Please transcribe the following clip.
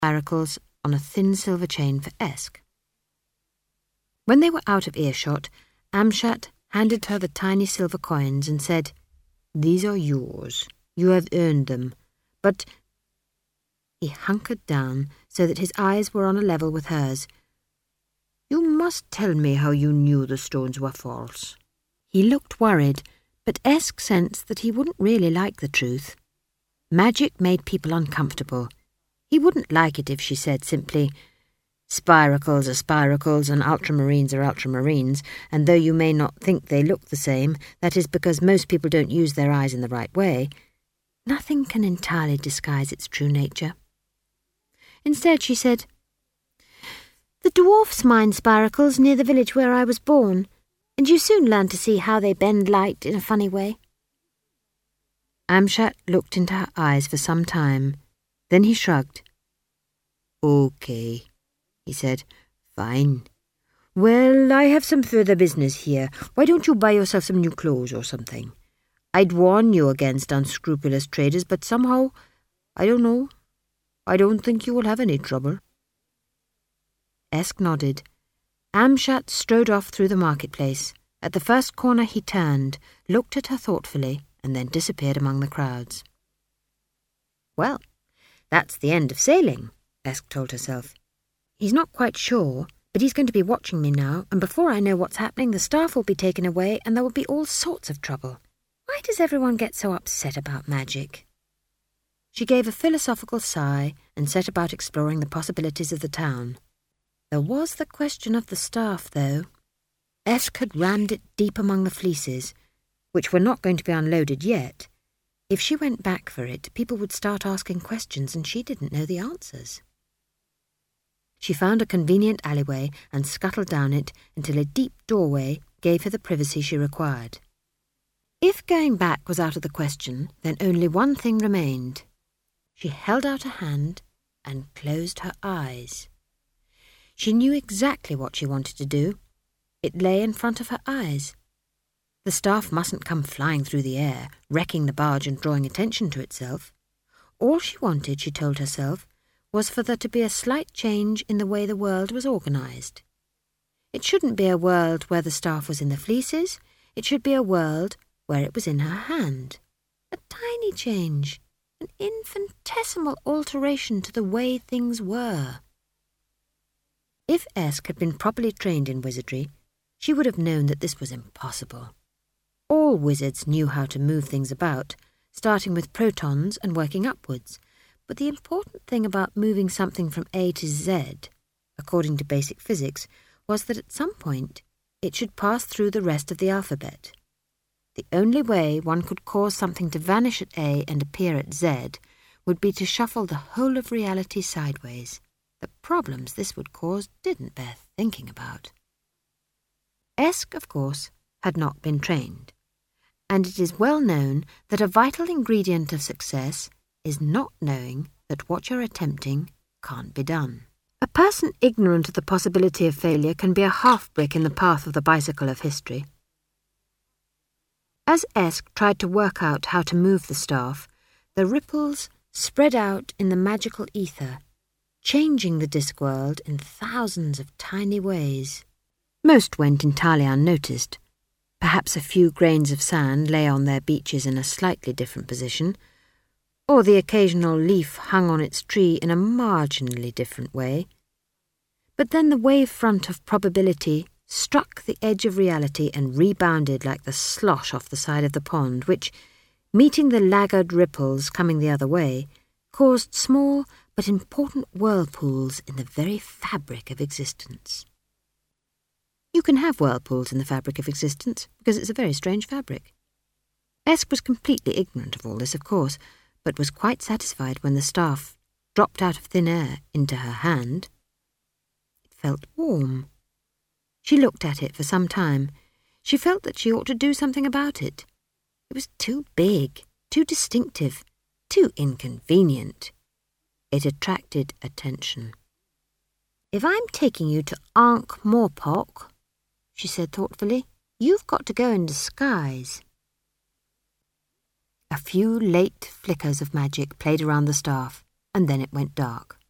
spiracles on a thin silver chain for Esk. When they were out of earshot, Amshat handed her the tiny silver coins and said, "These are yours. You have earned them. But—" He hunkered down so that his eyes were on a level with hers. "You must tell me how you knew the stones were false." He looked worried, but Esk sensed that he wouldn't really like the truth. Magic made people uncomfortable. He wouldn't like it if she said simply, "Spiracles are spiracles and ultramarines are ultramarines, and though you may not think they look the same, that is because most people don't use their eyes in the right way. Nothing can entirely disguise its true nature." Instead she said, "The dwarfs mine spiracles near the village where I was born, and you soon learn to see how they bend light in a funny way." Amshat looked into her eyes for some time. Then he shrugged. "Okay," he said. "Fine. Well, I have some further business here. Why don't you buy yourself some new clothes or something? I'd warn you against unscrupulous traders, but somehow, I don't know, I don't think you will have any trouble." Esk nodded. Amshat strode off through the marketplace. At the first corner he turned, looked at her thoughtfully, and then disappeared among the crowds. "Well, that's the end of sailing," Esk told herself. "He's not quite sure, but he's going to be watching me now, and before I know what's happening, the staff will be taken away, and there will be all sorts of trouble. Why does everyone get so upset about magic?" She gave a philosophical sigh and set about exploring the possibilities of the town. There was the question of the staff, though. Esk had rammed it deep among the fleeces, which were not going to be unloaded yet. If she went back for it, people would start asking questions, and she didn't know the answers. She found a convenient alleyway and scuttled down it until a deep doorway gave her the privacy she required. If going back was out of the question, then only one thing remained. She held out a hand and closed her eyes. She knew exactly what she wanted to do. It lay in front of her eyes. The staff mustn't come flying through the air, wrecking the barge and drawing attention to itself. All she wanted, she told herself, was for there to be a slight change in the way the world was organised. It shouldn't be a world where the staff was in the fleeces. It should be a world where it was in her hand. A tiny change, an infinitesimal alteration to the way things were. If Esk had been properly trained in wizardry, she would have known that this was impossible. All wizards knew how to move things about, starting with protons and working upwards, but the important thing about moving something from A to Z, according to basic physics, was that at some point it should pass through the rest of the alphabet. The only way one could cause something to vanish at A and appear at Z would be to shuffle the whole of reality sideways. The problems this would cause didn't bear thinking about. Esk, of course, had not been trained, and it is well known that a vital ingredient of success is not knowing that what you're attempting can't be done. A person ignorant of the possibility of failure can be a half-brick in the path of the bicycle of history. As Esk tried to work out how to move the staff, the ripples spread out in the magical ether, changing the Discworld in thousands of tiny ways. Most went entirely unnoticed. Perhaps a few grains of sand lay on their beaches in a slightly different position, or the occasional leaf hung on its tree in a marginally different way. But then the wave front of probability struck the edge of reality and rebounded like the slosh off the side of the pond, which, meeting the laggard ripples coming the other way, caused small but important whirlpools in the very fabric of existence. You can have whirlpools in the fabric of existence because it's a very strange fabric. Esk was completely ignorant of all this, of course, but was quite satisfied when the staff dropped out of thin air into her hand. It felt warm. She looked at it for some time. She felt that she ought to do something about it. It was too big, too distinctive, too inconvenient. It attracted attention. "If I'm taking you to Ankh-Morpork," she said thoughtfully, "you've got to go in disguise." A few late flickers of magic played around the staff, and then it went dark.